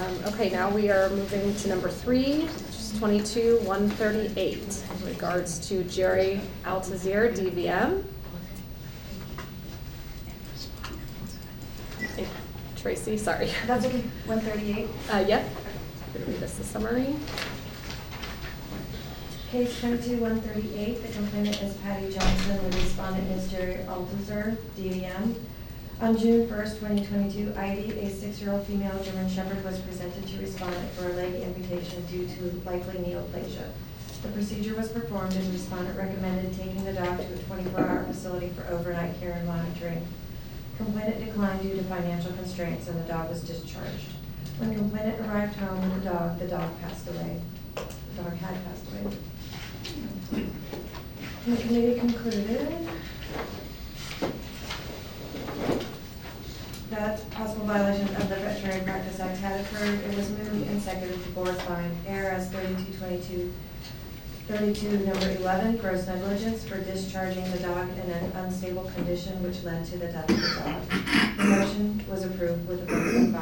Okay, now we are moving to number 3, which is 22-138, in regards to Jerry Altazir, DVM. Hey, Tracy, sorry. That's okay. 138. Yep. I'm going to read this, the summary. Case 22-138, the complainant is Patty Johnson, the respondent is Jerry Altazir, DVM. On June 1st, 2022, Ivy, a 6-year-old female German Shepherd, was presented to respondent for a leg amputation due to likely neoplasia. The procedure was performed and respondent recommended taking the dog to a 24-hour facility for overnight care and monitoring. Complainant declined due to financial constraints and the dog was discharged. When complainant arrived home with the dog passed away. The dog had passed away. The committee concluded that possible violation of the Veterinary Practice Act had occurred. It was moved and seconded the board find error as 32 number 11, gross negligence for discharging the dog in an unstable condition which led to the death of the dog. The motion was approved with a vote of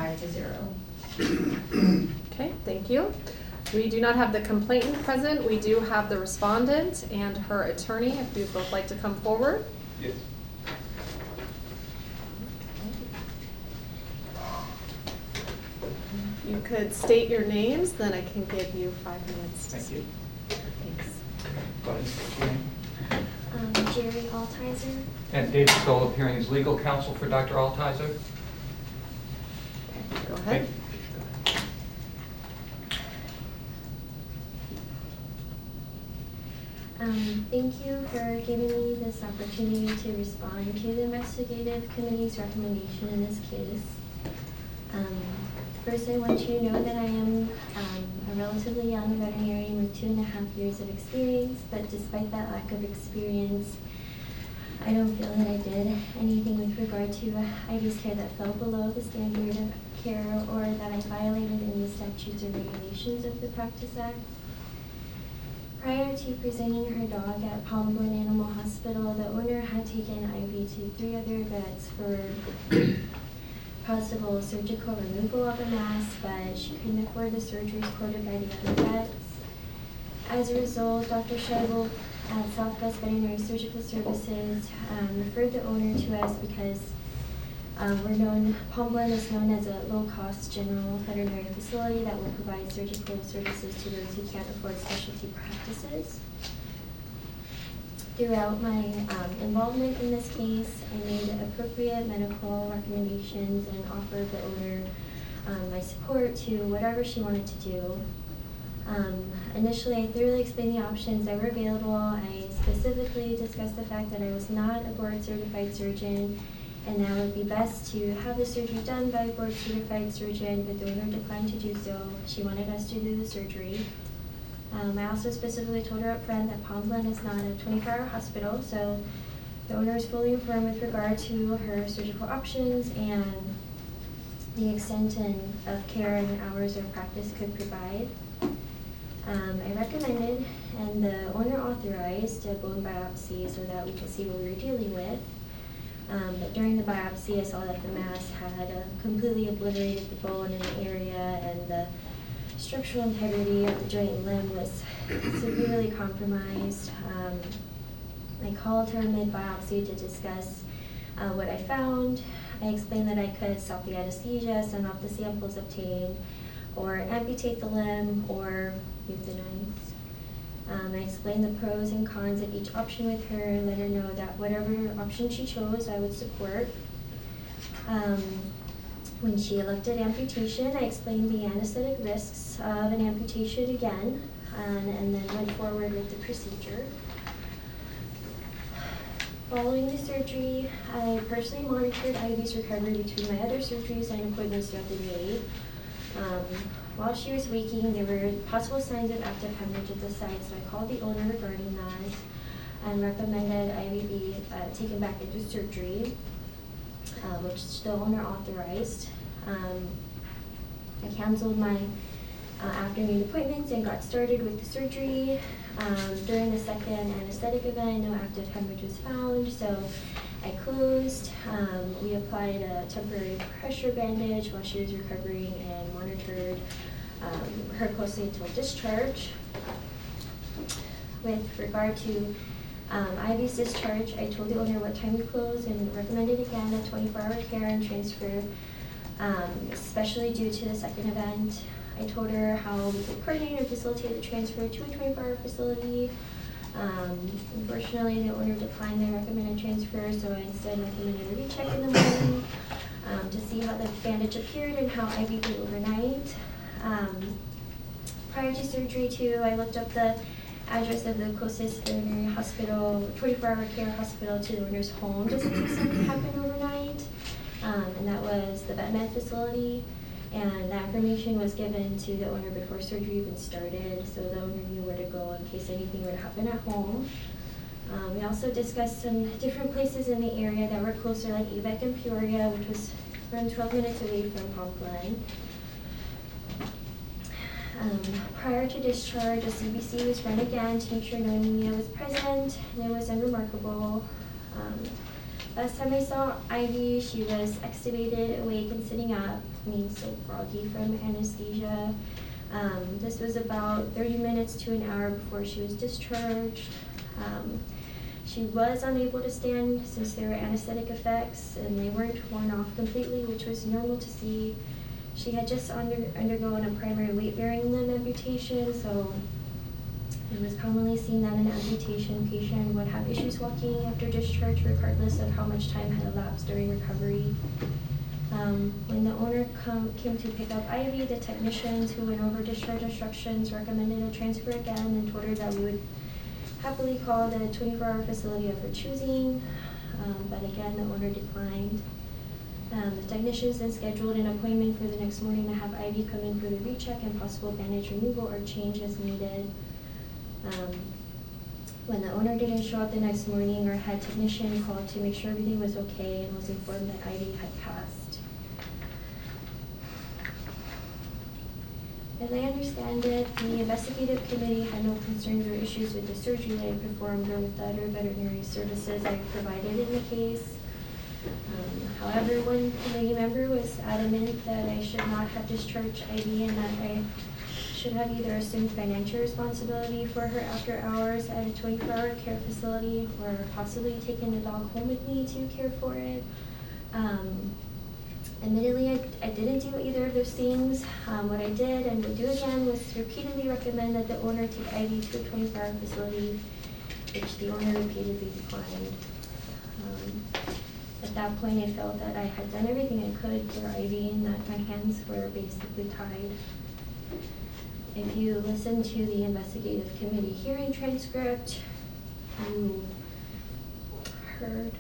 5-0. Okay, thank you. We do not have the complainant present. We do have the respondent and her attorney, if you'd both like to come forward. Yes. You could state your names, then I can give you 5 minutes. Thank you. Thanks. Go ahead and state your name. Jerry Altizer. And David Stoll appearing as legal counsel for Dr. Altizer. Okay, go ahead. Thank you for giving me this opportunity to respond to the investigative committee's recommendation in this case. First, I want you to know that I am a relatively young veterinarian with 2.5 years of experience, but despite that lack of experience, I don't feel that I did anything with regard to Ivy's care that fell below the standard of care or that I violated any statutes or regulations of the Practice Act. Prior to presenting her dog at Palmborn Animal Hospital, the owner had taken Ivy to 3 other vets for possible surgical removal of a mass, but she couldn't afford the surgeries quoted by the other vets. As a result, Dr. Scheibel at Southwest Veterinary Surgical Services referred the owner to us because Palmborn is known as a low-cost general veterinary facility that will provide surgical services to those who can't afford specialty practices. Throughout my involvement in this case, I made appropriate medical recommendations and offered the owner my support to whatever she wanted to do. Initially, I thoroughly explained the options that were available. I specifically discussed the fact that I was not a board-certified surgeon and that it would be best to have the surgery done by a board-certified surgeon, but the owner declined to do so. She wanted us to do the surgery. I also specifically told her up front that Palmborn is not a 24-hour hospital, so the owner is fully informed with regard to her surgical options and the extent of care and hours her practice could provide. I recommended and the owner authorized a bone biopsy so that we could see what we were dealing with. But during the biopsy, I saw that the mass had completely obliterated the bone in the area, and the structural integrity of the joint and limb was severely compromised. I called her mid-biopsy to discuss what I found. I explained that I could stop the anesthesia, send off the samples obtained, or amputate the limb, or euthanize. I explained the pros and cons of each option with her and let her know that whatever option she chose, I would support. When she elected amputation, I explained the anesthetic risks of an amputation again, and then went forward with the procedure. Following the surgery, I personally monitored Ivy's recovery between my other surgeries and appointments throughout the day. While she was waking, there were possible signs of active hemorrhage at the site, so I called the owner regarding that and recommended Ivy be taken back into surgery, which the owner authorized. I canceled my afternoon appointments and got started with the surgery. During the second anesthetic event, no active hemorrhage was found, so I closed. We applied a temporary pressure bandage while she was recovering and monitored her closely until discharge. With regard to Ivy's discharge, I told the owner what time we closed and recommended again a 24-hour care and transfer, especially due to the second event. I told her how we could coordinate or facilitate the transfer to a 24-hour facility. Unfortunately, the owner declined the recommended transfer, so I instead recommended a recheck in the morning to see how the bandage appeared and how Ivy did overnight. Prior to surgery, too, I looked up the address of the closest veterinary hospital, 24-hour care hospital to the owner's home, just in case something happened overnight. And that was the VetMed facility. And that information was given to the owner before surgery even started, so the owner knew where to go in case anything would happen at home. We also discussed some different places in the area that were closer, like Ebec and Peoria, which was around 12 minutes away from Palm Glen. Prior to discharge, a CBC was run again to make sure no anemia was present, and it was unremarkable. Last time I saw Ivy, she was extubated, awake, and sitting up, so groggy from anesthesia. This was about 30 minutes to an hour before she was discharged. She was unable to stand since there were anesthetic effects, and they weren't worn off completely, which was normal to see. She had just undergone a primary weight-bearing limb amputation, so it was commonly seen that an amputation patient would have issues walking after discharge regardless of how much time had elapsed during recovery. When the owner came to pick up Ivy, the technicians who went over discharge instructions recommended a transfer again and told her that we would happily call the 24-hour facility of her choosing, but again, the owner declined. The technicians then scheduled an appointment for the next morning to have Ivy come in for the recheck and possible bandage removal or change as needed. When the owner didn't show up the next morning, our head technician called to make sure everything was okay and was informed that Ivy had passed. As I understand it, the investigative committee had no concerns or issues with the surgery that I performed or with the other veterinary services I provided in the case. However, one committee member was adamant that I should not have discharged Ivy and that I should have either assumed financial responsibility for her after hours at a 24-hour care facility or possibly taken the dog home with me to care for it. Admittedly, I didn't do either of those things. What I did and would do again was repeatedly recommend that the owner take Ivy to a 24-hour facility, which the owner repeatedly declined. At that point, I felt that I had done everything I could for Ivy and that my hands were basically tied. If you listen to the investigative committee hearing transcript, you heard.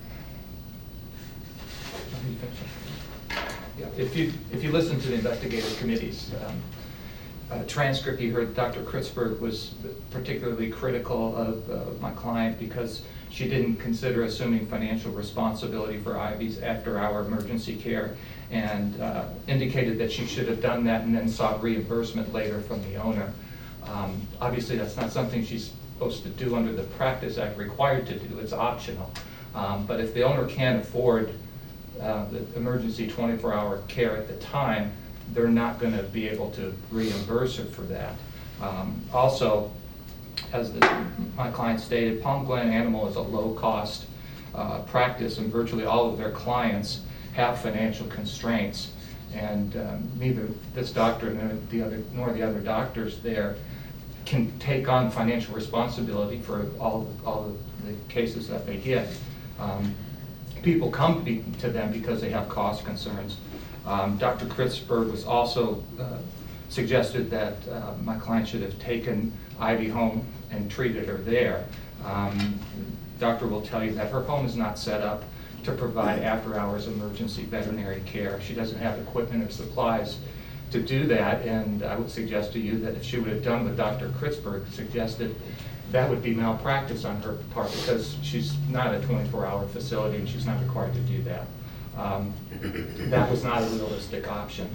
Yeah, if you listen to the investigative committee's transcript, you heard Dr. Kritzberg was particularly critical of my client because she didn't consider assuming financial responsibility for Ivy's after-hour emergency care and indicated that she should have done that and then sought reimbursement later from the owner. Obviously, that's not something she's supposed to do under the Practice Act, required to do. It's optional. But if the owner can't afford the emergency 24-hour care at the time, they're not going to be able to reimburse her for that. Also, as my client stated, Palm Glen Animal is a low-cost practice, and virtually all of their clients have financial constraints. And neither this doctor nor the other doctors there can take on financial responsibility for all the cases that they get. People come to them because they have cost concerns. Dr. Kritzberg was also suggested that my client should have taken Ivy home and treated her there. Doctor will tell you that her home is not set up to provide after-hours emergency veterinary care. She doesn't have equipment or supplies to do that, and I would suggest to you that if she would have done what Dr. Kritzberg suggested, that would be malpractice on her part because she's not a 24-hour facility and she's not required to do that. That was not a realistic option.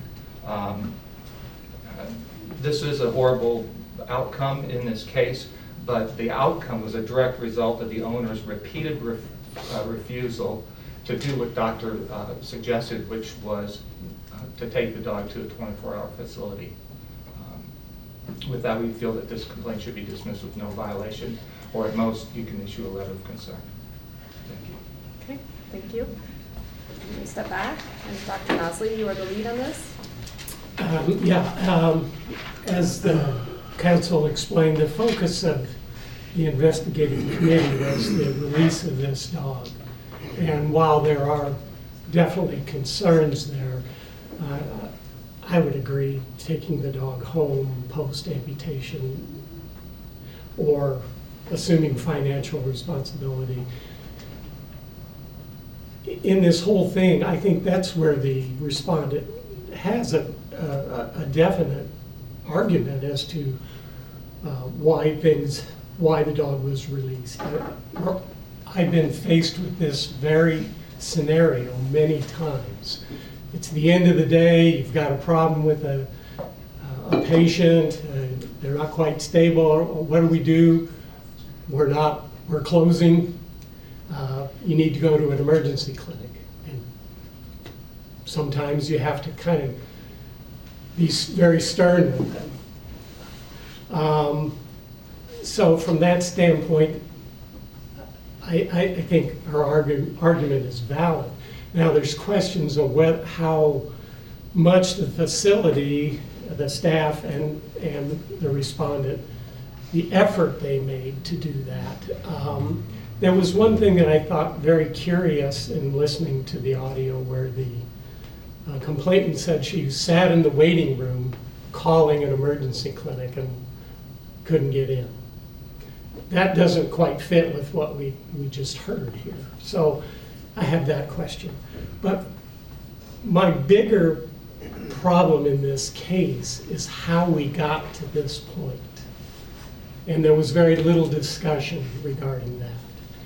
This is a horrible outcome in this case, but the outcome was a direct result of the owner's repeated refusal to do what doctor suggested, which was to take the dog to a 24-hour facility. With that, we feel that this complaint should be dismissed with no violation, or at most, you can issue a letter of concern. Thank you. Okay, thank you. Let me step back. And Dr. Nosley, you are the lead on this? As the council explained, the focus of the investigative committee was the release of this dog. And while there are definitely concerns there, I would agree taking the dog home post-amputation or assuming financial responsibility. In this whole thing, I think that's where the respondent has a definite argument as to why the dog was released. I've been faced with this very scenario many times. It's the end of the day, you've got a problem with a patient, they're not quite stable, what do? We're closing, you need to go to an emergency clinic. And sometimes you have to kind of be very stern with them. So from that standpoint, I think her argument is valid. Now there's questions of how much the facility, the staff and the respondent, the effort they made to do that. There was one thing that I thought very curious in listening to the audio where the complainant said she sat in the waiting room calling an emergency clinic and couldn't get in. That doesn't quite fit with what we just heard here. So I have that question. But my bigger problem in this case is how we got to this point. And there was very little discussion regarding that.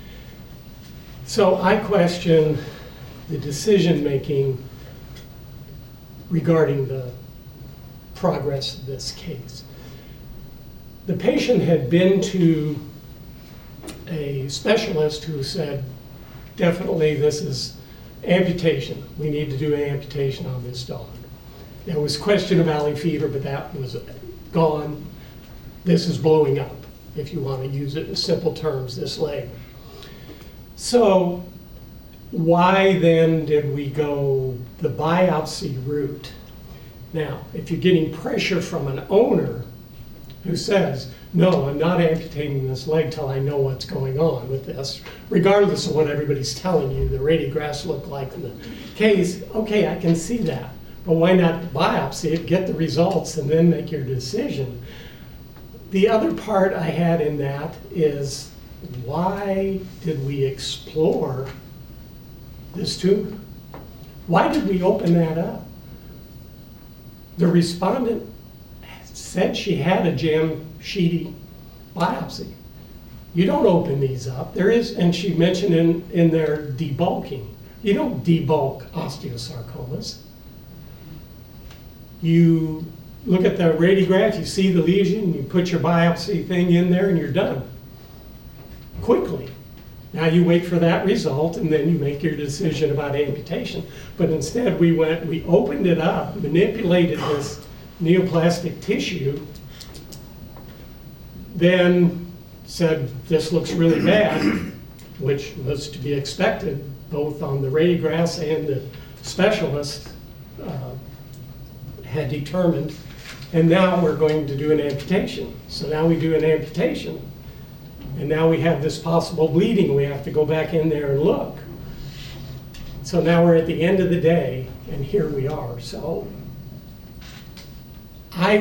So I question the decision-making regarding the progress of this case. The patient had been to a specialist who said, definitely this is amputation. We need to do an amputation on this dog. There was question of alley fever, but that was gone. This is blowing up, if you want to use it in simple terms, this leg. So why then did we go the biopsy route? Now, if you're getting pressure from an owner who says, no, I'm not amputating this leg till I know what's going on with this, regardless of what everybody's telling you, the radiographs look like in the case, okay, I can see that. But why not biopsy it, get the results, and then make your decision? The other part I had in that is, why did we explore this tumor? Why did we open that up? The respondent said she had a Jamshidi biopsy. You don't open these up. There is, and she mentioned in their debulking. You don't debulk osteosarcomas. You look at the radiograph, you see the lesion, you put your biopsy thing in there and you're done. Quickly. Now you wait for that result and then you make your decision about amputation. But instead we opened it up, manipulated this neoplastic tissue, then said this looks really bad, which was to be expected both on the radiographs and the specialist had determined, and now we're going to do an amputation. So now we do an amputation, and now we have this possible bleeding. We have to go back in there and look. So now we're at the end of the day, and here we are. So I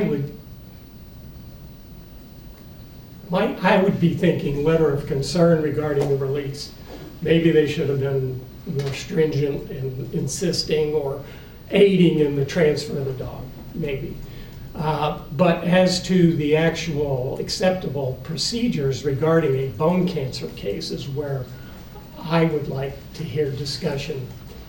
would be thinking letter of concern regarding the release. Maybe they should have been more stringent in insisting or aiding in the transfer of the dog, maybe. But as to the actual acceptable procedures regarding a bone cancer case is where I would like to hear discussion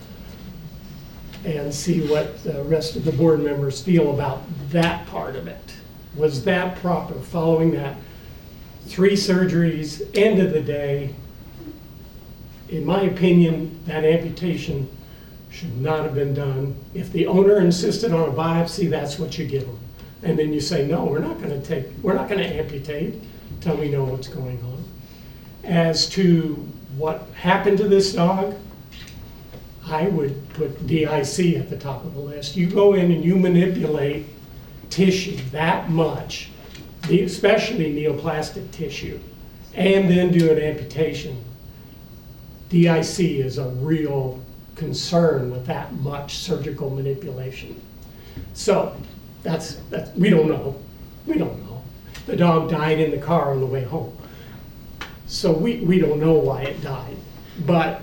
and see what the rest of the board members feel about that part of it. Was that proper, following that 3 surgeries, end of the day, in my opinion, that amputation should not have been done. If the owner insisted on a biopsy, that's what you give them. And then you say, no, we're not gonna amputate till we know what's going on. As to what happened to this dog, I would put DIC at the top of the list. You go in and you manipulate tissue that much, especially neoplastic tissue, and then do an amputation. DIC is a real concern with that much surgical manipulation. So that's we don't know. The dog died in the car on the way home. So we don't know why it died. But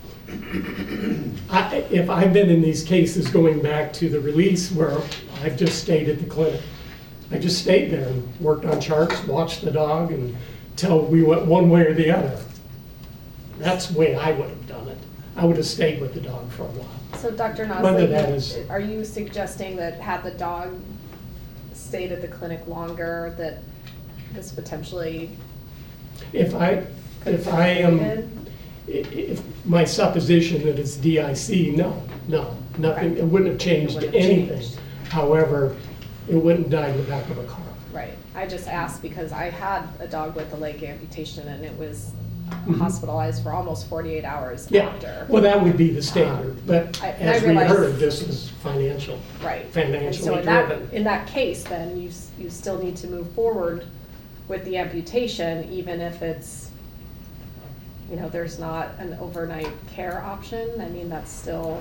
if I've been in these cases going back to the release where I've just stayed at the clinic, I just stayed there and worked on charts, watched the dog until we went one way or the other. That's the way I would have done it. I would have stayed with the dog for a while. So Dr. Whether that Nosley, is- are you suggesting that had the dog stayed at the clinic longer, that this potentially If I could have am, been if my supposition that it's DIC, no, nothing, Okay. it wouldn't have changed It wouldn't have anything. changed. However, it wouldn't die in the back of a car. Right, I just asked because I had a dog with a leg amputation and it was Mhm. hospitalized for almost 48 hours Yeah, after. well, that would be the standard, but I as we realize- heard, this is financial. Right. And Financially so driven. in that case, then you still need to move forward with the amputation, even if it's, you know, there's not an overnight care option. I mean, that's still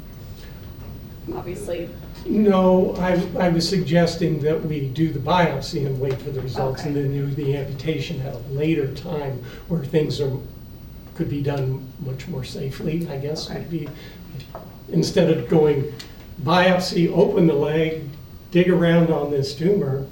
obviously, No, I was suggesting that we do the biopsy and wait for the results and Okay. then do the amputation at a later time where things could be done much more safely, I guess Okay. would be. Instead of going biopsy, open the leg, dig around on this tumor,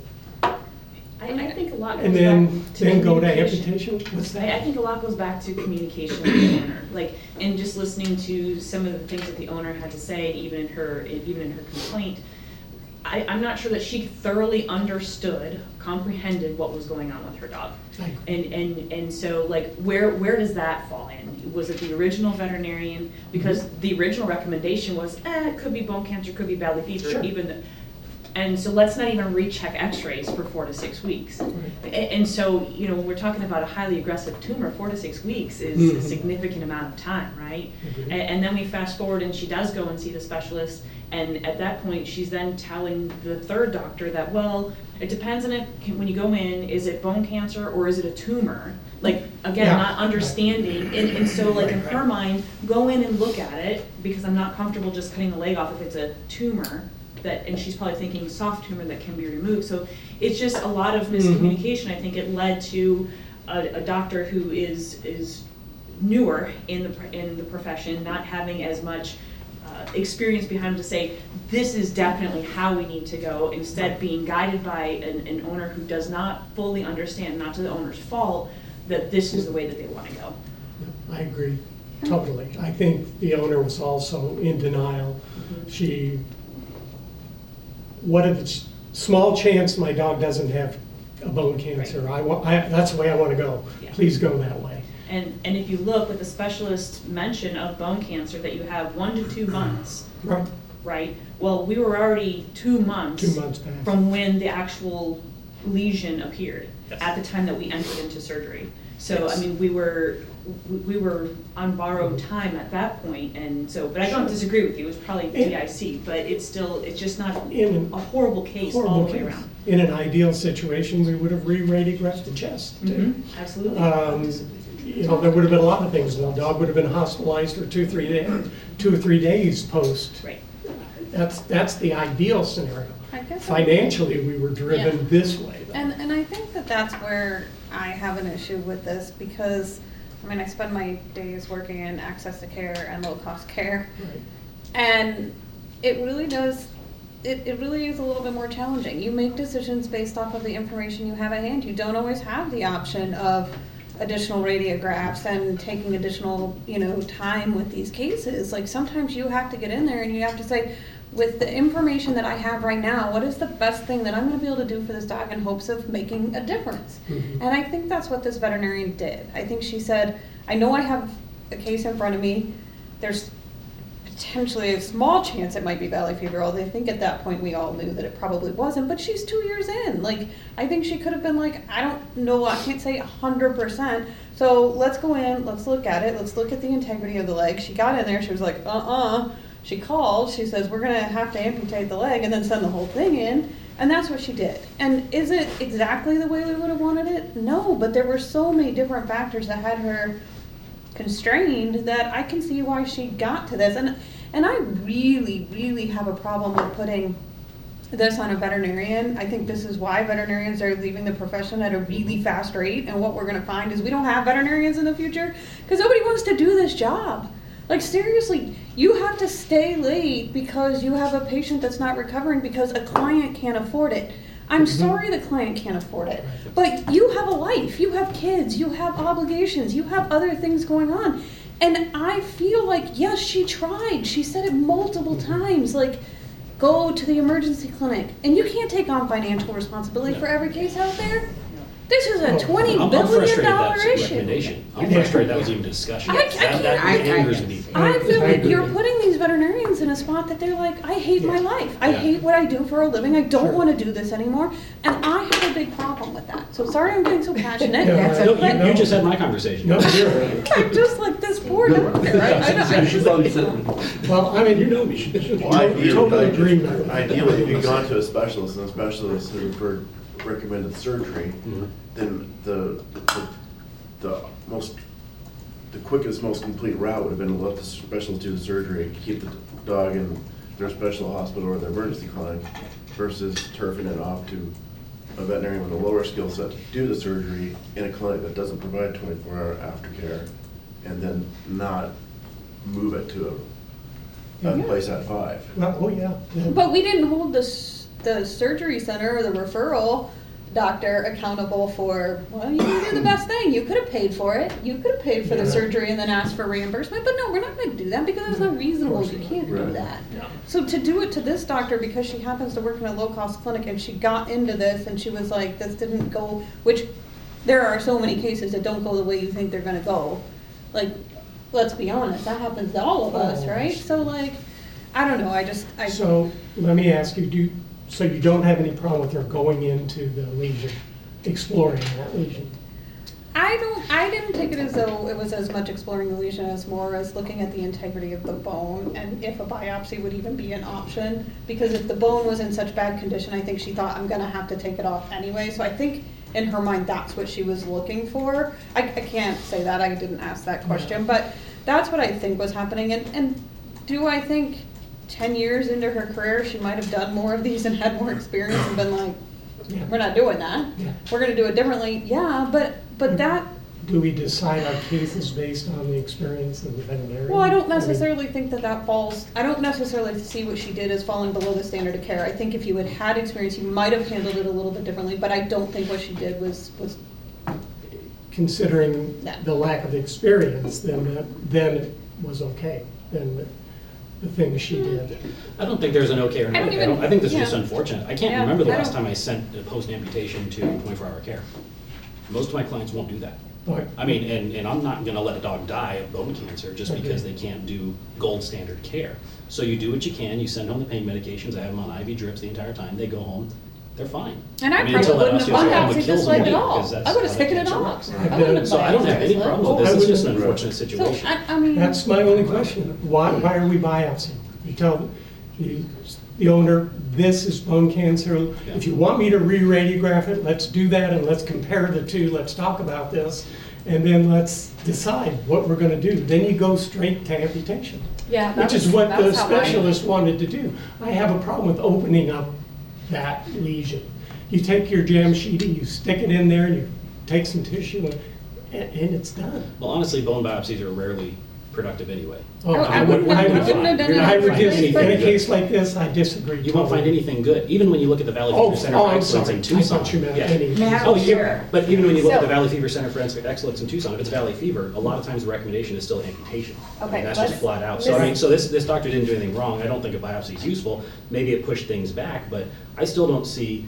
I think a lot and goes then back to go to communication. amputation? What's I that? think a lot goes back to communication with the owner, like, and just listening to some of the things that the owner had to say, even in her complaint. I'm not sure that she thoroughly understood, comprehended what was going on with her dog. I- And so, like, where does that fall in? Was it the original veterinarian? Because the original recommendation was, it could be bone cancer, could be valley fever, Sure. and so let's not even recheck x-rays for 4 to 6 weeks. And so, you know, we're talking about a highly aggressive tumor, 4 to 6 weeks is a Mhm. significant amount of time, right? Agreed. And then we fast forward and she does go and see the specialist, and at that point, she's then telling the third doctor that, well, it depends on when you go in, is it bone cancer or is it a tumor? Like, again, Yeah. not understanding, and so like in her mind, go in and look at it, because I'm not comfortable just cutting the leg off if it's a tumor. And she's probably thinking soft tumor that can be removed. So it's just a lot of miscommunication. I think it led to a doctor who is newer in the profession, not having as much experience behind him to say, this is definitely how we need to go, instead being guided by an owner who does not fully understand, not to the owner's fault, that this is the way that they want to go. I agree, totally. I think the owner was also in denial. What if it's small chance my dog doesn't have a bone cancer? That's the way I want to go. Yeah. Please go that way. And if you look with the specialist mention of bone cancer, that you have 1 to 2 months, Right, right? Well, we were already 2 months 2 months back. from when the actual lesion appeared, at the time that we entered into surgery. So, I mean, we were on borrowed time at that point, and so, but I don't disagree with you, it was probably DIC, but it's just not In a horrible case all horrible the way case. around. In an ideal situation, we would have re-radiographed the chest. too. Absolutely. You know, there would have been a lot of things. The dog would have been hospitalized for 2 or 3 days post. Right. That's the ideal scenario. I guess Financially, we were driven Yeah. this way. though. And I think that that's where I have an issue with this because, I mean, I spend my days working in access to care and low-cost care. Right. And it really does, it really is a little bit more challenging. You make decisions based off of the information you have at hand. You don't always have the option of additional radiographs and taking additional, time with these cases. Like sometimes you have to get in there and you have to say, with the information that I have right now, what is the best thing that I'm going to be able to do for this dog in hopes of making a difference? Mhm. And I think that's what this veterinarian did. I think she said, I know I have a case in front of me. There's potentially a small chance it might be valley fever, although I think at that point we all knew that it probably wasn't, but she's 2 years in. Like, I think she could have been like, I don't know, I can't say 100%. So let's go in, let's look at it, let's look at the integrity of the leg. She got in there, she was like, She called, she says, we're gonna have to amputate the leg and then send the whole thing in. And that's what she did. And is it exactly the way we would have wanted it? No, but there were so many different factors that had her constrained that I can see why she got to this. And I really, really have a problem with putting this on a veterinarian. I think this is why veterinarians are leaving the profession at a really fast rate. And what we're gonna find is we don't have veterinarians in the future because nobody wants to do this job. Like, seriously, you have to stay late because you have a patient that's not recovering because a client can't afford it. I'm sorry the client can't afford it, but you have a life, you have kids, you have obligations, you have other things going on. And I feel like, yes, she tried. She said it multiple times, like, go to the emergency clinic. And you can't take on financial responsibility for every case out there. This is a $20 I'm billion frustrated that's a issue. recommendation. I'm frustrated that was even a discussion. I can't- That I- angers me. I feel I like agree. you're putting these veterinarians in a spot that they're like, I hate my life. I Yeah. hate what I do for a living. I don't Sure. want to do this anymore. And I have a big problem with that. So sorry I'm getting so passionate. Yeah, That's No, okay. you just had my conversation. No, you're- I'm just like this poor doctor. I She's probably sitting. well, I mean, You know me. Well, ideally, totally agree with you. Ideally, if you've gone to a specialist and a specialist who recommended surgery, Mhm. then the quickest, most complete route would have been to let the specialist do the surgery, keep the dog in their special hospital or their emergency clinic, versus turfing it off to a veterinarian with a lower skill set to do the surgery in a clinic that doesn't provide 24-hour aftercare, and then not move it to a Yeah. place at 5. well, oh, yeah. yeah. But we didn't hold the surgery center or the referral doctor accountable for, well, you didn't do the best thing. You could have paid for it. You could have paid for the Yeah. surgery and then asked for reimbursement. But no, we're not going to do that because that's not reasonable. You can't do Right. that. Yeah. So to do it to this doctor because she happens to work in a low-cost clinic and she got into this and she was like, this didn't go, which there are so many cases that don't go the way you think they're going to go. Like, let's be honest, that happens to all of us, right? So like, I don't know. So let me ask you, so you don't have any problem with her going into the lesion, exploring that lesion? I didn't take it as though it was as much exploring the lesion as more as looking at the integrity of the bone and if a biopsy would even be an option. Because if the bone was in such bad condition, I think she thought, I'm gonna have to take it off anyway. So I think in her mind, that's what she was looking for. I can't say that, I didn't ask that question, but that's what I think was happening. And do I think 10 years into her career, she might have done more of these and had more experience and been like, Yeah. we're not doing that. Yeah. We're gonna do it differently. Yeah, but that, Do we decide our cases based on the experience of the veterinarian? well, I don't mean, necessarily think that falls, I don't necessarily see what she did as falling below the standard of care. I think if you had had experience, you might have handled it a little bit differently, but I don't think what she did was Considering No. the lack of experience, then it was okay, then the things she did. I don't think there's an okay or I no don't okay. even- I think this is yeah. just unfortunate. I can't Yeah, remember the I last don't- time I sent a post-amputation to 24-hour care. Most of my clients won't do that. But I mean, and I'm not gonna let a dog die of bone cancer just Okay. because they can't do gold standard care. So you do what you can, you send home the pain medications, I have them on IV drips the entire time, they go home, they're fine. And I mean, probably until that wouldn't have osteoarthritis biopsied kills this leg them at all. because that's I would have how taken that it cancer off. works. I wouldn't have So I don't have biopsied any this leg. problems with I this, it's just an wouldn't- unfortunate So, situation. I mean. that's my only question. Why are we biopsying? You tell the owner, this is bone cancer. If you want me to re-radiograph it, let's do that and let's compare the two. Let's talk about this. And then let's decide what we're gonna do. Then you go straight to amputation. Yeah, Which is what the specialist wanted to do. I have a problem with opening up that lesion. You take your jam sheetie, you stick it in there, and you take some tissue, and it's done. Well, honestly, bone biopsies are rarely productive anyway. Oh, I wouldn't have done in a anything. case like this, I disagree. You won't find anything good, even when you look at the Valley Oh, Fever Center oh, for I'm Excellence sorry. in I Tucson. thought you meant Yeah. any. Now- Oh, Sure. yeah, but even when you look at So- the Valley Fever Center for Excellence in Tucson, if it's Valley Fever, a lot of times the recommendation is still amputation. I mean, Okay, that's just let's- flat out. So I mean, so this doctor didn't do anything wrong. I don't think a biopsy is useful. Maybe it pushed things back, but I still don't see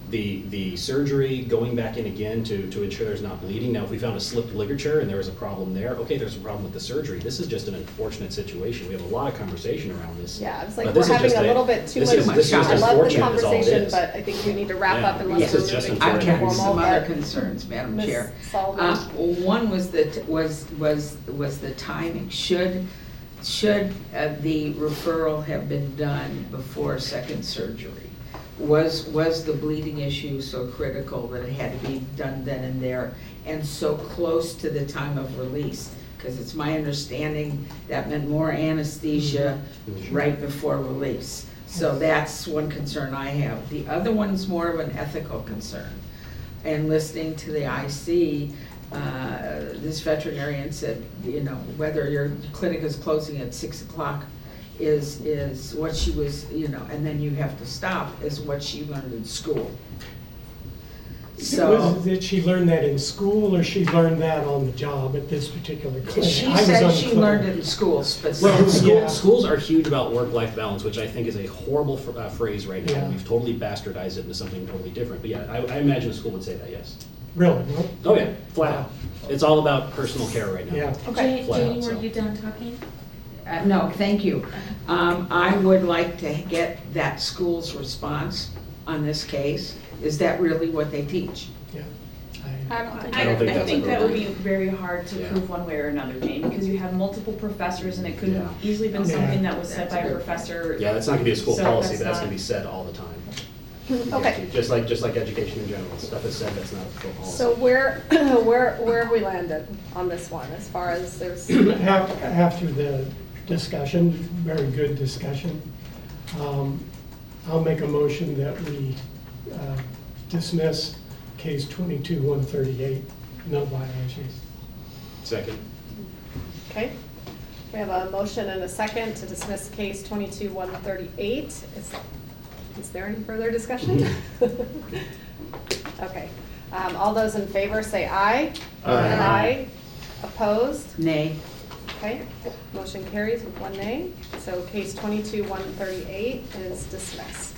The surgery, going back in again to ensure there's not bleeding. Now, if we found a slipped ligature and there was a problem there, okay, there's a problem with the surgery. This is just an unfortunate situation. We have a lot of conversation around this. Yeah, it's like But we're this is having just a little bit too this much. is just I love the unfortunate is all it conversation, is. but I think we need to wrap Yeah. up unless This we're is just moving unfortunate. to I've got formal. some other but concerns, Madam Ms. Chair. Solomon. One was the timing. Should the referral have been done before second surgery? Was the bleeding issue so critical that it had to be done then and there, and so close to the time of release? Because it's my understanding that meant more anesthesia right before release. So that's one concern I have. The other one's more of an ethical concern. And listening to the IC, this veterinarian said, you know, whether your clinic is closing at 6 o'clock is what she was, you know, and then you have to stop, is what she learned in school. So Did she learn that in school, or she learned that on the job at this particular clinic? she I was said she unclear. learned it in school Well, specifically. Yeah. schools are huge about work-life balance, which I think is a horrible phrase right now. Yeah. We've totally bastardized it into something totally different. But yeah, I imagine a school would say that, yes. Really? No? Oh yeah, flat out. It's all about personal care right now. Yeah. Okay. Flat out, Jane, so. were you done talking? No, thank you. I would like to get that school's response on this case. Is that really what they teach? Yeah. I don't think. I don't think I that's think that would be appropriate. very hard to Yeah. prove one way or another, Jane, because you have multiple professors and it could have Yeah. easily been Yeah. something that was said That's by a a good professor. Yeah, that's not gonna be a school So policy, that's but that's not- gonna be said all the time. Okay. Just like education in general, stuff is said that's not a school policy. So where have we landed on this one, as far as there's, After the discussion, very good discussion, I'll make a motion that we dismiss case 22-138, no violations. Second. okay? We have a motion and a second to dismiss case 22-138. Is there any further discussion? Okay. All those in favor say aye. Aye. Opposed? Nay. Okay, motion carries with one nay. So case 22-138 is dismissed.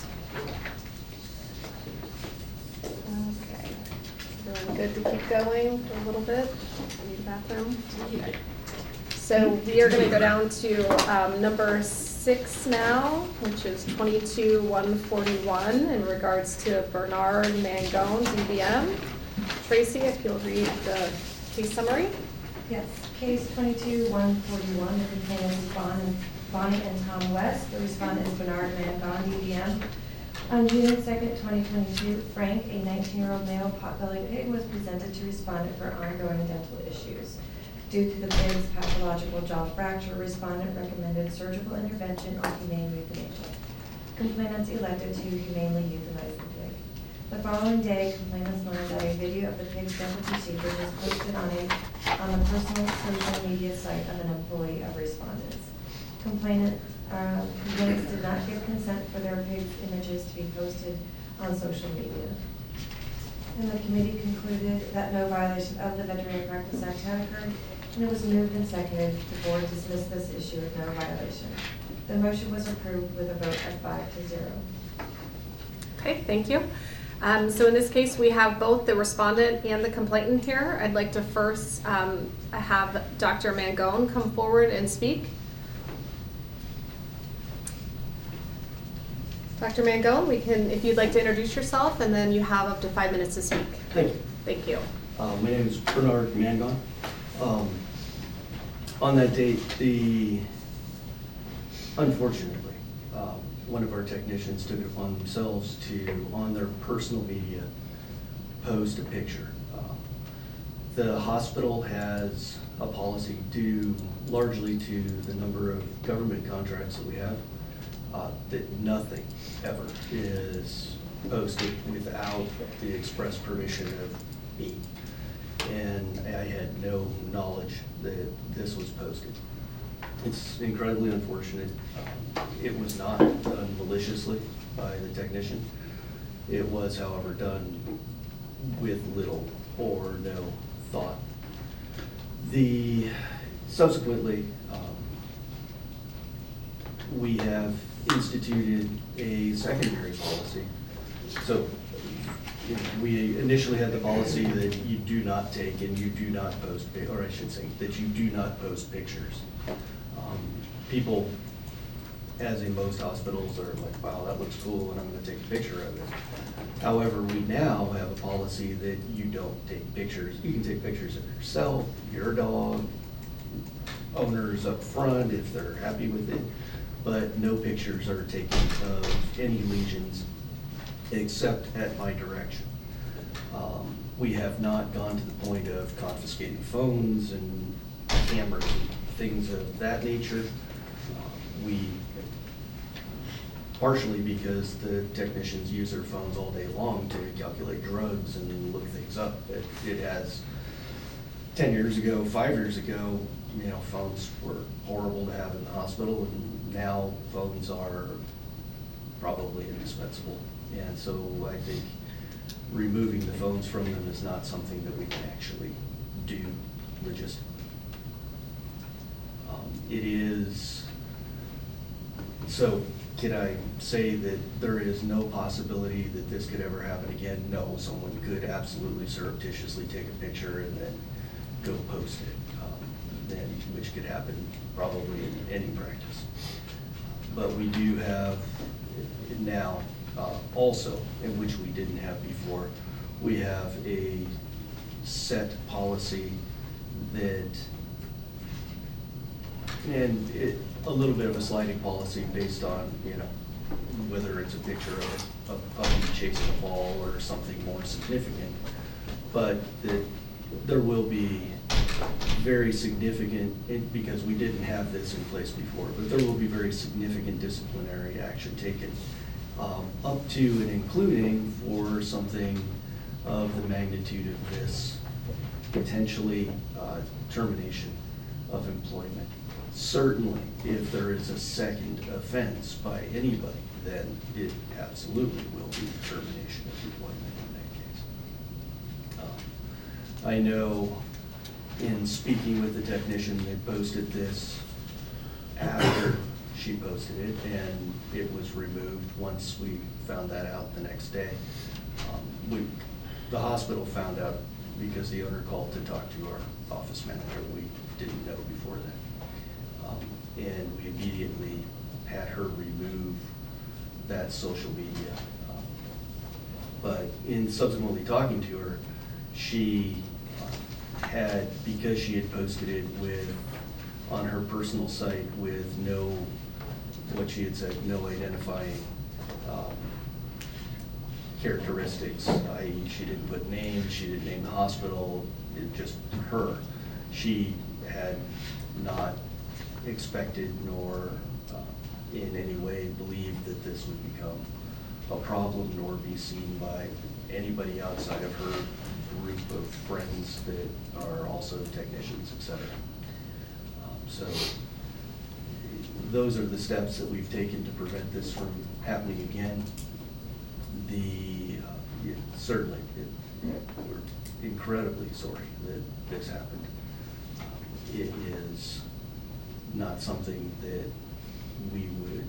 Okay, everyone good to keep going for a little bit? Need a bathroom? So we are gonna go down to number 6 now, which is 22-141 in regards to Bernard Mangone, DBM. Tracy, if you'll read the case summary. Yes, case 22-141, the complainant is Bonnie and Tom West. The respondent is Bernard Mangone, DBM. On June 2nd, 2022, Frank, a 19-year-old male potbelly pig, was presented to respondent for ongoing dental issues. Due to the pig's pathological jaw fracture, respondent recommended surgical intervention or humane euthanasia. Complainants elected to humanely euthanize the pig. The following day, complainants learned that a video of the pig's dental procedure was posted on the personal social media site of an employee of respondents. Complainants did not give consent for their pig's images to be posted on social media. And the committee concluded that no violation of the Veterinary Practice Act had occurred, and it was moved and seconded. The board dismissed this issue with no violation. The motion was approved with a vote of 5-0. Okay, thank you. So in this case, we have both the respondent and the complainant here. I'd like to first have Dr. Mangone come forward and speak. Dr. Mangone, if you'd like to introduce yourself, and then you have up to 5 minutes to speak. Thank you. Thank you. My name is Bernard Mangone. On that date, unfortunately, one of our technicians took it upon themselves to, on their personal media, post a picture. The hospital has a policy due largely to the number of government contracts that we have, that nothing ever is posted without the express permission of me. And I had no knowledge that this was posted. It's incredibly unfortunate. It was not done maliciously by the technician. It was, however, done with little or no thought. Subsequently, we have instituted a secondary policy So we initially had the policy that you do not take and you do not post, or I should say, that you do not post pictures. People, as in most hospitals, are like, wow, that looks cool, and I'm gonna take a picture of it. However, we now have a policy that you don't take pictures. You can take pictures of yourself, your dog, owners up front if they're happy with it, but no pictures are taken of any lesions except at my direction. We have not gone to the point of confiscating phones and cameras and things of that nature. We, partially because the technicians use their phones all day long to calculate drugs and look things up. It has, 10 years ago, 5 years ago, you know, phones were horrible to have in the hospital, and now phones are probably indispensable. And so I think removing the phones from them is not something that we can actually do logistically. It is, so can I say that there is no possibility that this could ever happen again? No, someone could absolutely surreptitiously take a picture and then go post it, which could happen probably in any practice. But we do have now also, in which we didn't have before, we have a set policy that, and a little bit of a sliding policy based on, you know, whether it's a picture of a puppy chasing a ball or something more significant, but that there will be very significant, because we didn't have this in place before, but there will be very significant disciplinary action taken, up to and including for something of the magnitude of this, potentially termination of employment. Certainly, if there is a second offense by anybody, then it absolutely will be termination of employment in that case. I know in speaking with the technician, they posted this after she posted it, and it was removed once we found that out the next day. The hospital found out because the owner called to talk to our office manager. We didn't know before that. And we immediately had her remove that social media. But in subsequently talking to her, she had, because she had posted it on her personal site with no, what she had said, no identifying characteristics, i.e. she didn't put names, she didn't name the hospital, just her. She had not expected nor in any way believed that this would become a problem nor be seen by anybody outside of her group of friends that are also technicians, etc. So those are the steps that we've taken to prevent this from happening again. Certainly, we're incredibly sorry that this happened. It is not something that we would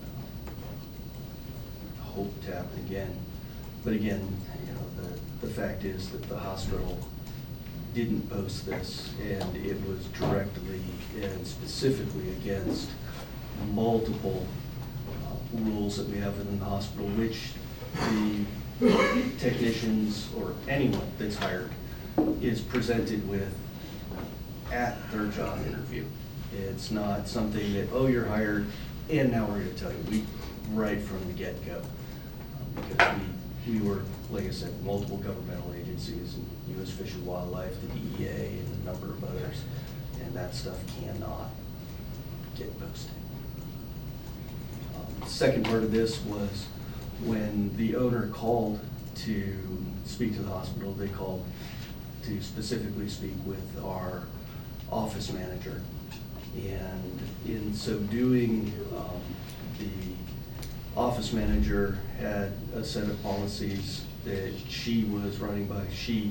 hope to happen again. But again, you know, the fact is that the hospital didn't post this, and it was directly and specifically against multiple rules that we have within the hospital, which the technicians or anyone that's hired is presented with at their job interview. It's not something that, oh, you're hired, and now we're going to tell you, right from the get-go. Because we work, like I said, multiple governmental agencies, and U.S. Fish and Wildlife, the DEA, and a number of others, and that stuff cannot get posted. The second part of this was when the owner called to speak to the hospital, they called to specifically speak with our office manager. And in so doing, the office manager had a set of policies that she was running by.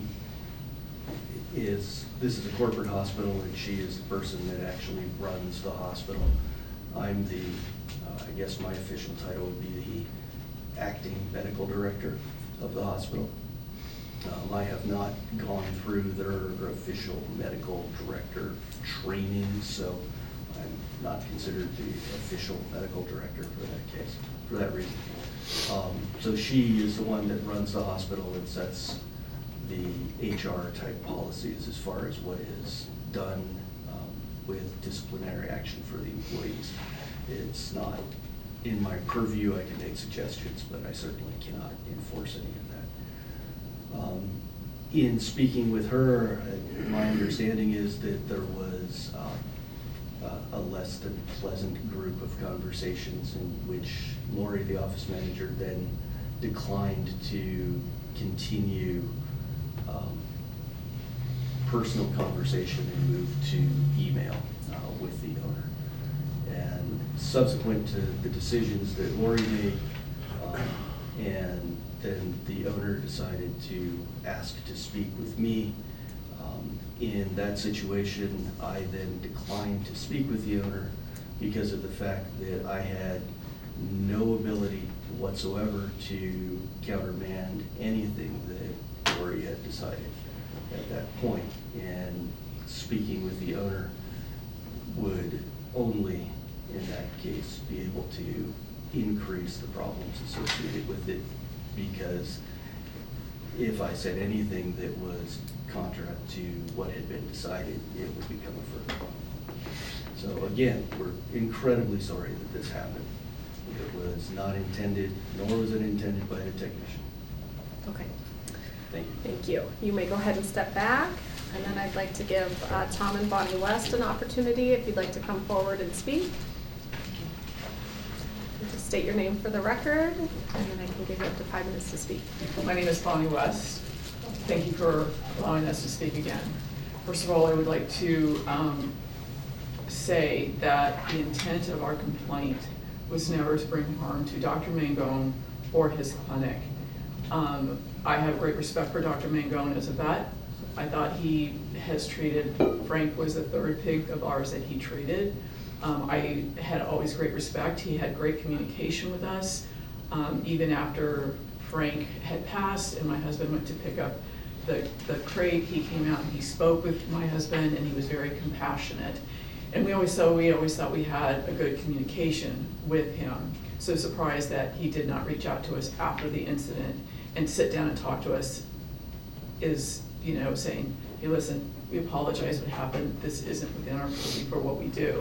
This is a corporate hospital, and she is the person that actually runs the hospital. I'm I guess my official title would be the acting medical director of the hospital. I have not gone through their official medical director training, so I'm not considered the official medical director for that case, for that reason. So she is the one that runs the hospital and sets the HR type policies as far as what is done with disciplinary action for the employees. It's not in my purview. I can make suggestions, but I certainly cannot enforce any of that. In speaking with her, my understanding is that there was a less than pleasant group of conversations in which Lori, the office manager, then declined to continue personal conversation and moved to email with the owner. And subsequent to the decisions that Lori made, and then the owner decided to ask to speak with me. In that situation, I then declined to speak with the owner because of the fact that I had no ability whatsoever to countermand anything that Lori had decided at that point. And speaking with the owner would only, in that case, be able to increase the problems associated with it, because if I said anything that was contra to what had been decided, it would become a further problem. So again, we're incredibly sorry that this happened. It was not intended, nor was it intended by the technician. Okay. Thank you. Thank you. You may go ahead and step back, and then I'd like to give Tom and Bonnie West an opportunity if you'd like to come forward and speak. Just state your name for the record, and then I can give you up to 5 minutes to speak. My name is Bonnie West. Thank you for allowing us to speak again. First of all, I would like to say that the intent of our complaint was never to bring harm to Dr. Mangone or his clinic. I have great respect for Dr. Mangone as a vet. I thought he has treated, Frank was the third pig of ours that he treated. I had always great respect. He had great communication with us. Even after Frank had passed and my husband went to pick up the crate, he came out and he spoke with my husband, and he was very compassionate. And we always thought we had a good communication with him. So surprised that he did not reach out to us after the incident and sit down and talk to us is, saying, hey, listen, we apologize what happened. This isn't within our purview for what we do.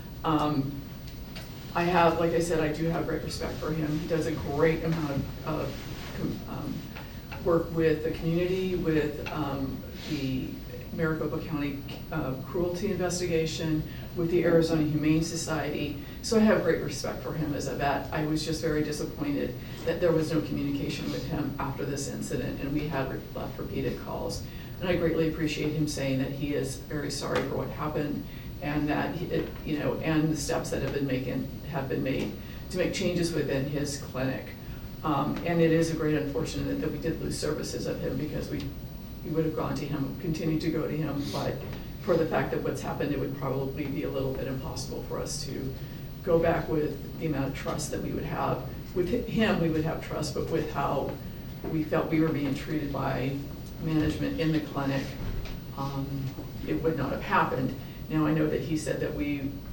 I have, like I said, I do have great respect for him. He does a great amount of work with the community, with the Maricopa County cruelty investigation, with the Arizona Humane Society. So I have great respect for him as a vet. I was just very disappointed that there was no communication with him after this incident, and we had left repeated calls. And I greatly appreciate him saying that he is very sorry for what happened, and that and the steps that have been made to make changes within his clinic. And it is a great unfortunate that we did lose services of him, because we would have gone to him, continued to go to him, but for the fact that what's happened, it would probably be a little bit impossible for us to go back with the amount of trust that we would have. With him, we would have trust, but with how we felt we were being treated by management in the clinic, it would not have happened. Now, I know that he said that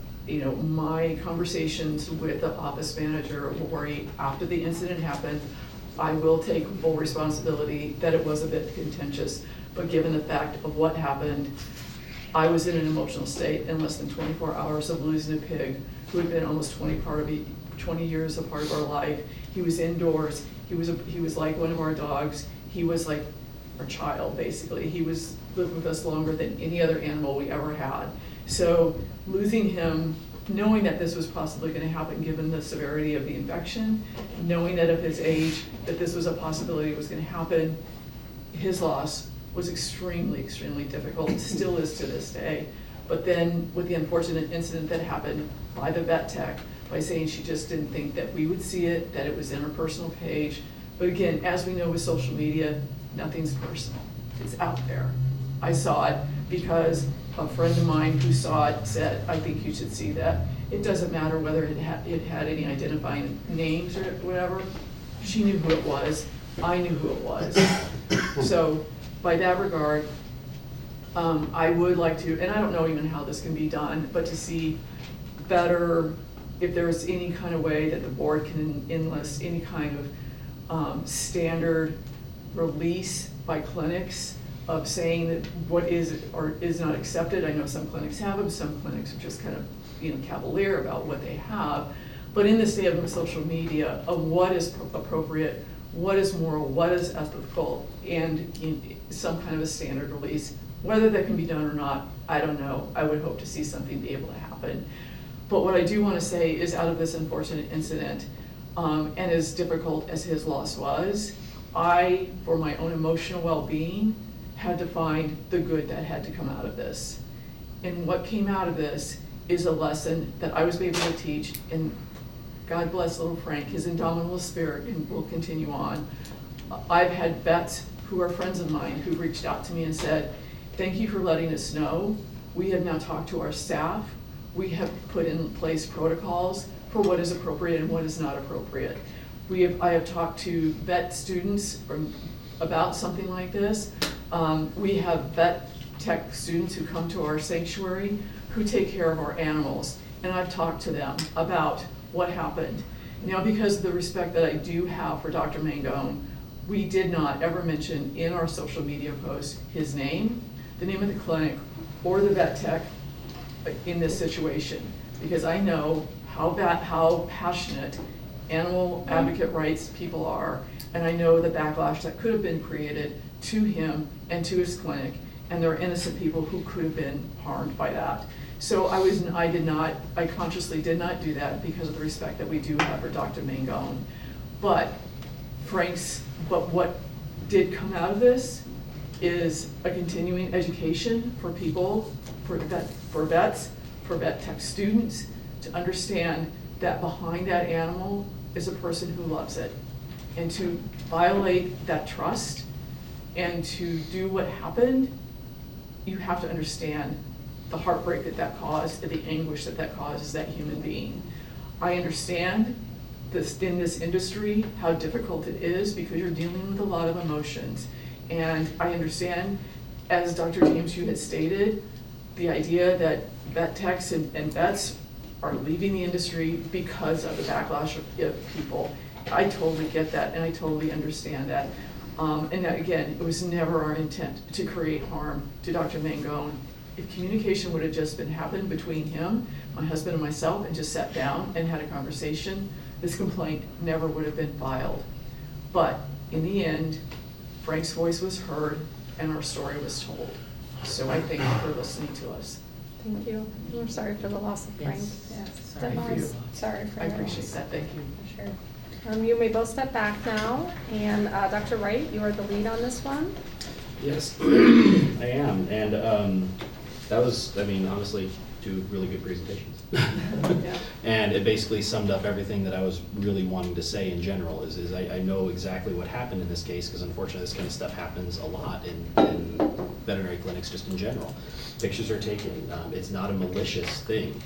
my conversations with the office manager, Lori, after the incident happened, I will take full responsibility that it was a bit contentious, but given the fact of what happened, I was in an emotional state in less than 24 hours of losing a pig who had been almost 20 years a part of our life. He was indoors. He was like one of our dogs. He was like our child, basically. He lived with us longer than any other animal we ever had. So losing him, knowing that this was possibly going to happen given the severity of the infection, knowing that of his age, that this was a possibility it was going to happen, his loss was extremely, extremely difficult, still is to this day. But then with the unfortunate incident that happened by the vet tech, by saying she just didn't think that we would see it, that it was in her personal page. But again, as we know with social media, nothing's personal. It's out there. I saw it because a friend of mine who saw it said, I think you should see that. It doesn't matter whether it had any identifying names or whatever. she knew who it was, I knew who it was. So by that regard, I would like to, and I don't know even how this can be done, but to see better, if there's any kind of way that the board can enlist any kind of standard release by clinics of saying that what is or is not accepted. I know some clinics have them, some clinics are just kind of, cavalier about what they have. But in this day of social media, of what is appropriate, what is moral, what is ethical, and some kind of a standard release. Whether that can be done or not, I don't know. I would hope to see something be able to happen. But what I do want to say is, out of this unfortunate incident, and as difficult as his loss was, I, for my own emotional well-being, had to find the good that had to come out of this. And what came out of this is a lesson that I was able to teach, and God bless little Frank, his indomitable spirit will continue on. I've had vets who are friends of mine who reached out to me and said, thank you for letting us know. We have now talked to our staff. We have put in place protocols for what is appropriate and what is not appropriate. I have talked to vet students about something like this. We have vet tech students who come to our sanctuary who take care of our animals, and I've talked to them about what happened. Now, because of the respect that I do have for Dr. Mangone, we did not ever mention in our social media post his name, the name of the clinic, or the vet tech in this situation, because I know how passionate animal advocate rights people are, and I know the backlash that could have been created to him and to his clinic, and there are innocent people who could have been harmed by that. So I consciously did not do that because of the respect that we do have for Dr. Mangone. But what did come out of this is a continuing education for people, for vets, for vet tech students, to understand that behind that animal is a person who loves it. And to violate that trust and to do what happened, you have to understand the heartbreak that caused, the anguish that causes that human being. I understand this in this industry, how difficult it is because you're dealing with a lot of emotions. And I understand, as Dr. James, you had stated, the idea that vet techs and vets are leaving the industry because of the backlash of people. I totally get that, and I totally understand that. And that, again, it was never our intent to create harm to Dr. Mangone. If communication would have just been happened between him, my husband, and myself, and just sat down and had a conversation, this complaint never would have been filed. But in the end, Frank's voice was heard and our story was told. So I thank you for listening to us. Thank you. We're sorry for the loss of Frank. Yes. Sorry for you. Sorry for I your appreciate loss. that, thank you. Sure. You may both step back now, and Dr. Wright, you are the lead on this one. Yes, I am, and that was, honestly, two really good presentations. Yeah. And it basically summed up everything that I was really wanting to say in general, is I know exactly what happened in this case, because unfortunately this kind of stuff happens a lot in veterinary clinics just in general. Pictures are taken, it's not a malicious thing.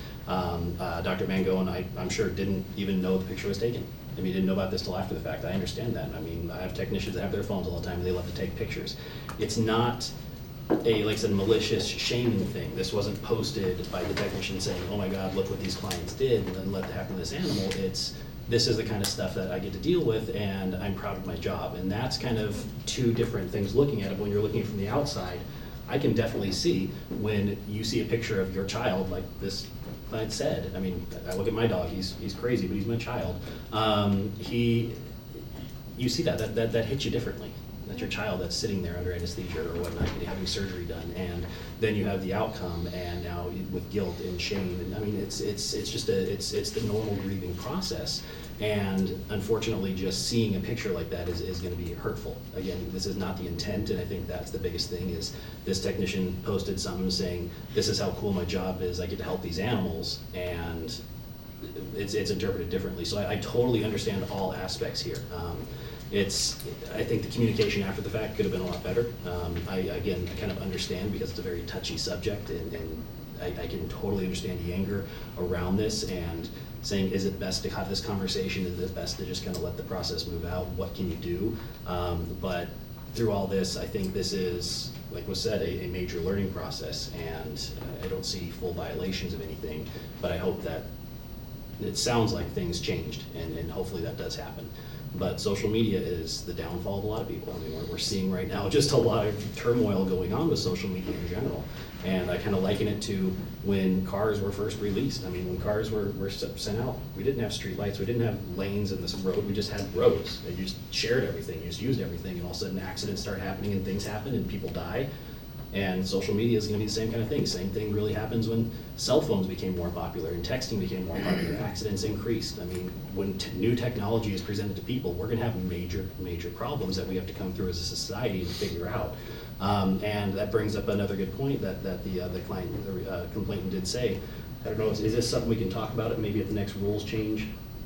Dr. Mangone, I'm sure, didn't even know the picture was taken. He didn't know about this till after the fact. I understand that. I have technicians that have their phones all the time and they love to take pictures. It's not a, like I said, malicious shaming thing. This wasn't posted by the technician saying, oh my God, look what these clients did and then let it happen to this animal. This is the kind of stuff that I get to deal with, and I'm proud of my job. And that's kind of two different things looking at it. When you're looking from the outside, I can definitely see when you see a picture of your child, like this client said. I look at my dog, he's crazy, but he's my child. You see that hits you differently. That's your child that's sitting there under anesthesia or whatnot, having surgery done, and then you have the outcome, and now with guilt and shame, and it's the normal grieving process. And unfortunately, just seeing a picture like that is going to be hurtful. Again, this is not the intent, and I think that's the biggest thing. Is this technician posted something saying, "This is how cool my job is. I get to help these animals," and it's interpreted differently. So I totally understand all aspects here. I think the communication after the fact could have been a lot better. I kind of understand because it's a very touchy subject, and I can totally understand the anger around this and saying, is it best to have this conversation? Is it best to just kind of let the process move out? What can you do? But through all this, I think this is, like was said, a major learning process, and I don't see full violations of anything, but I hope that it sounds like things changed, and hopefully that does happen. But social media is the downfall of a lot of people. I mean, we're seeing right now just a lot of turmoil going on with social media in general. And I kind of liken it to when cars were first released. I mean, when cars were sent out, we didn't have street lights, we didn't have lanes in this road, we just had roads. And you just shared everything, you just used everything, and all of a sudden accidents start happening and things happen and people die. And social media is going to be the same kind of thing. Same thing really happens when cell phones became more popular and texting became more popular. Accidents increased. I mean, when new technology is presented to people, we're going to have major, major problems that we have to come through as a society to figure out. And that brings up another good point that the complainant did say. I don't know, is this something we can talk about it maybe at the next rules change?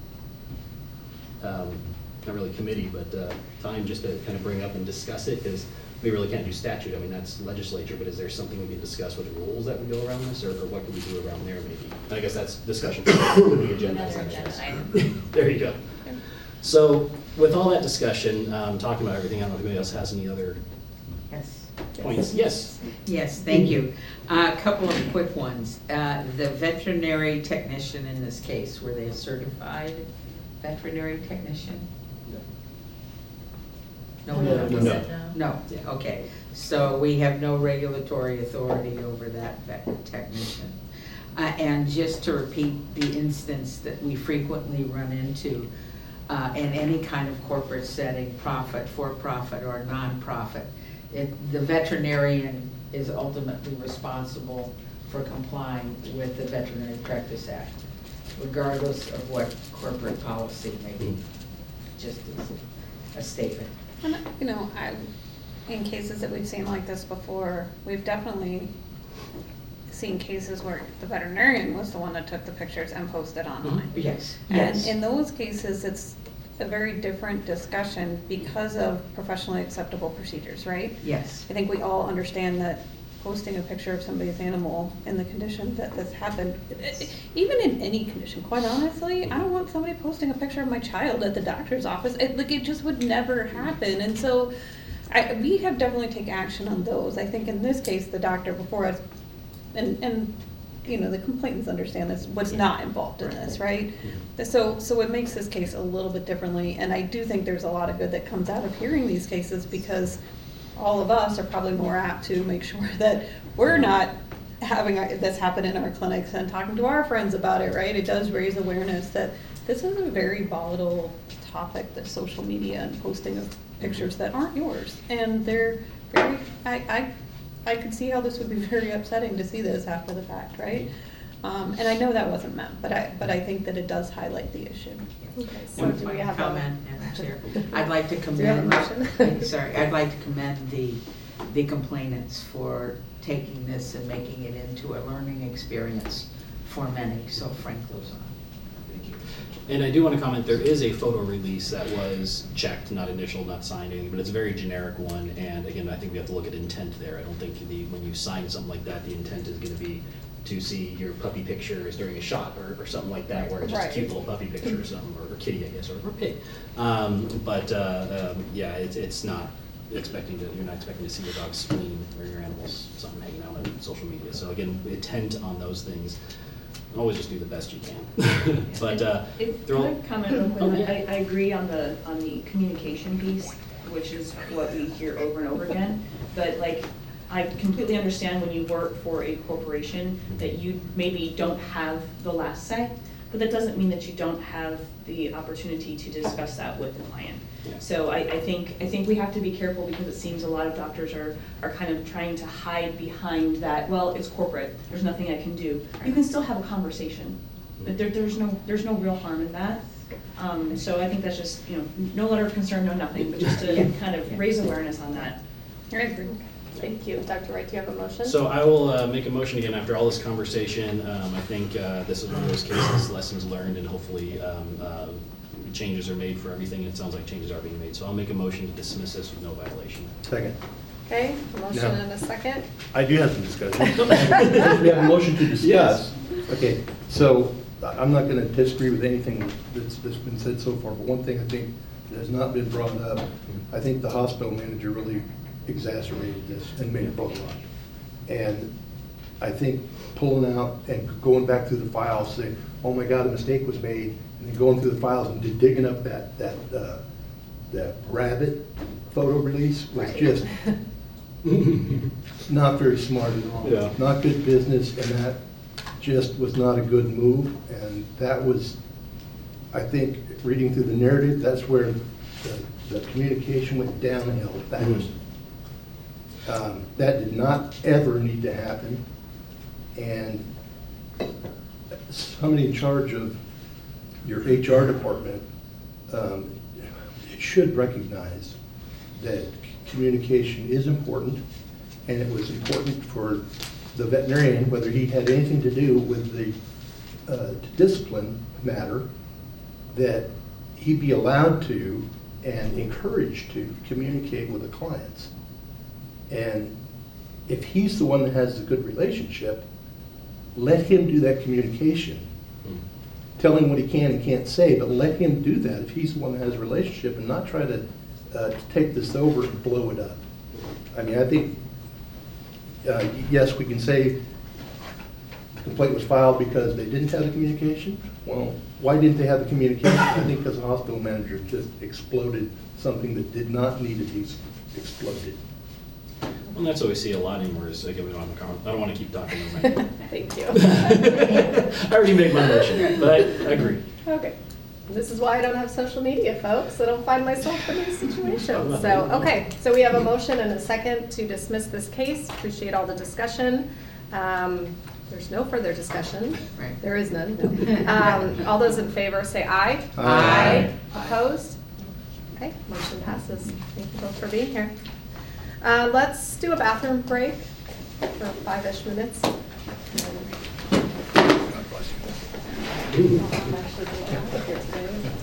Not really committee, but time just to kind of bring up and discuss it, because we really can't do statute. I mean, that's legislature, but is there something we can discuss with rules that would go around this, or what can we do around there maybe? And I guess that's discussion for the agenda. Another agenda item. There you go. So with all that discussion, talking about everything, I don't know if anybody else has any other Yes. points. Yes. Yes, thank you. A couple of quick ones. The veterinary technician in this case, were they a certified veterinary technician? No. No, okay. So we have no regulatory authority over that vet technician. And just to repeat the instance that we frequently run into in any kind of corporate setting, profit, for-profit, or non-profit, the veterinarian is ultimately responsible for complying with the Veterinary Practice Act, regardless of what corporate policy may be. Just as a statement. And, you know, in cases that we've seen like this before, we've definitely seen cases where the veterinarian was the one that took the pictures and posted online. Yes, And yes. in those cases, it's a very different discussion because of professionally acceptable procedures, right? Yes. I think we all understand that posting a picture of somebody's animal in the condition that this happened, even in any condition, quite honestly, I don't want somebody posting a picture of my child at the doctor's office. It just would never happen. And so we have definitely taken action on those. I think in this case, the doctor before us, and you know, the complainants understand this, was not involved in this, right? So it makes this case a little bit differently. And I do think there's a lot of good that comes out of hearing these cases, because all of us are probably more apt to make sure that we're not having this happen in our clinics and talking to our friends about it, right? It does raise awareness that this is a very volatile topic, that social media and posting of pictures that aren't yours. And they're very, I could see how this would be very upsetting to see this after the fact, right? And I know that wasn't meant, but I think that it does highlight the issue. Okay, so do we have comment, Madam Chair? I'd like to Do we have a commend, motion? sorry, I'd like to commend the complainants for taking this and making it into a learning experience for many, so Frank Lozon. And I do want to comment, there is a photo release that was checked, not initial, not signed, anything, but it's a very generic one. And again, I think we have to look at intent there. I don't think when you sign something like that, the intent is going to be to see your puppy pictures during a shot or something like that, where it's just a cute little puppy picture or something, or kitty, I guess, or pig. Yeah, it's not expecting to, you're not expecting to see your dog's spleen or your animal's something hanging out on social media. So again, intent on those things, always just do the best you can. But Can I comment real quick? Oh, yeah. I agree on the communication piece, which is what we hear over and over again. But like, I completely understand when you work for a corporation that you maybe don't have the last say, but that doesn't mean that you don't have the opportunity to discuss that with the client. Yeah. So I think we have to be careful, because it seems a lot of doctors are kind of trying to hide behind that, well, it's corporate, there's nothing I can do. You can still have a conversation, but there's no real harm in that. So I think that's just, you know, no letter of concern, no nothing, but just to kind of raise awareness on that. I agree. Thank you. Dr. Wright, do you have a motion? So I will make a motion again after all this conversation. I think this is one of those cases, lessons learned, and hopefully changes are made for everything. It sounds like changes are being made. So I'll make a motion to dismiss this with no violation. Second. Okay, a motion No. and a second. I do have some discussion. We have a motion to discuss. Okay, so I'm not gonna disagree with anything that's been said so far, but one thing I think that has not been brought up, I think the hospital manager really exacerbated this and made it blow up. And I think pulling out and going back through the files, saying, oh my God, a mistake was made, and then going through the files and digging up that rabbit photo release was just not very smart at all. Yeah. Not good business, and that just was not a good move. And that was, I think, reading through the narrative, that's where the communication went downhill fast. That did not ever need to happen. And somebody in charge of your HR department should recognize that communication is important, and it was important for the veterinarian, whether he had anything to do with the discipline matter, that he be allowed to and encouraged to communicate with the clients. And if he's the one that has the good relationship, let him do that communication. Tell him what he can and can't say, but let him do that if he's the one that has a relationship, and not try to take this over and blow it up. I mean, I think, yes, we can say the complaint was filed because they didn't have the communication. Well, why didn't they have the communication? I think because the hospital manager just exploded something that did not need to be exploded. And that's what we see a lot anymore is, again, we don't have a comment. I don't want to keep talking. Thank you. I already made my motion, but I agree. Okay. This is why I don't have social media, folks. I don't find myself in these situations. So, okay, so we have a motion and a second to dismiss this case. Appreciate all the discussion. There's no further discussion. Right. There is none. All those in favor say aye. Aye. Opposed? Okay, motion passes. Thank you both for being here. Let's do a bathroom break for 5-ish minutes. I'm actually going out of here today.